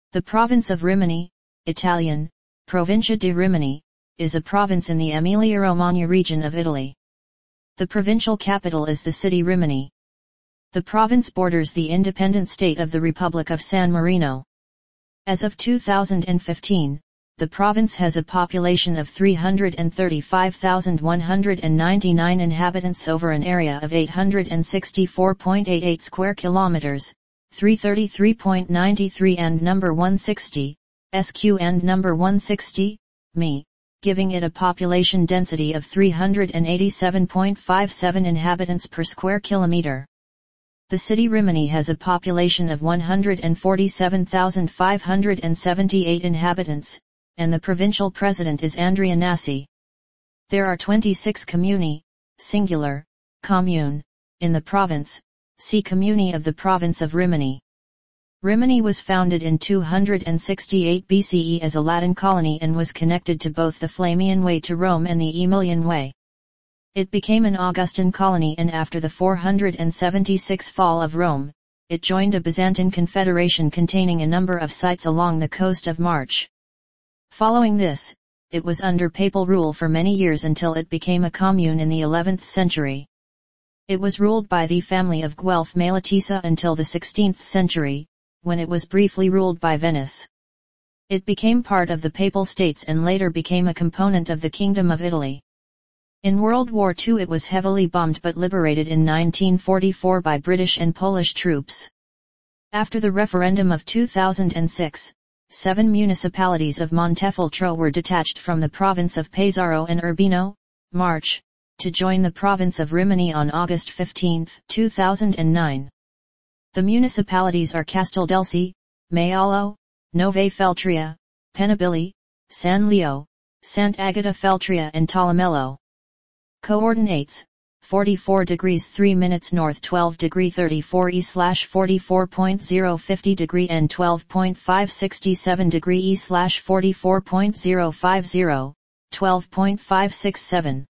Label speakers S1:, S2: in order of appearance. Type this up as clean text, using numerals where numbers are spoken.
S1: The province of Rimini, Italian, Provincia di Rimini, is a province in the Emilia-Romagna region of Italy. The provincial capital is the city Rimini. The province borders the independent state of the Republic of San Marino. As of 2015, the province has a population of 335,199 inhabitants over an area of 864.88 square kilometers, 333.93 and number 160, SQ and number 160, mi, giving it a population density of 387.57 inhabitants per square kilometer. The city Rimini has a population of 147,578 inhabitants, and the provincial president is Andrea Nassi. There are 26 comuni, singular, commune, in the province. See Comuni of the province of Rimini. Rimini was founded in 268 BCE as a Latin colony and was connected to both the Flamian Way to Rome and the Aemilian Way. It became an Augustan colony, and after the 476 fall of Rome, it joined a Byzantine confederation containing a number of sites along the coast of March. Following this, it was under papal rule for many years until it became a commune in the 11th century. It was ruled by the family of Guelph Malatesa until the 16th century, when it was briefly ruled by Venice. It became part of the Papal States and later became a component of the Kingdom of Italy. In World War II it was heavily bombed but liberated in 1944 by British and Polish troops. After the referendum of 2006, 7 municipalities of Montefeltro were detached from the province of Pesaro and Urbino, March, to join the province of Rimini on August 15, 2009. The municipalities are Casteldelsi, Maialo, Nove Feltria, Penabilli, San Leo, Sant'Agata Feltria and Tolomello. Coordinates: 44 degrees 3 minutes north, 12 degree 34 e/44.050 degree and 12.567 degree e/44.050, 12.567.